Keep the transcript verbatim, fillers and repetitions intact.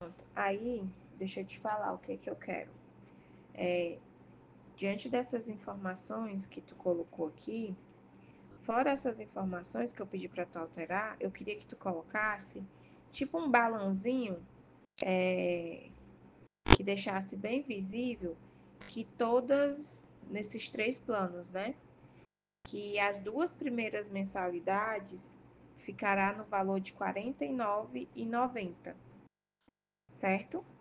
Aí, deixa eu te falar o que é que eu quero. É, diante dessas informações que tu colocou aqui, fora essas informações que eu pedi para tu alterar, eu queria que tu colocasse tipo um balãozinho é, que deixasse bem visível que todas nesses três planos, né? Que as duas primeiras mensalidades ficará no valor de quarenta e nove reais e noventa centavos, certo?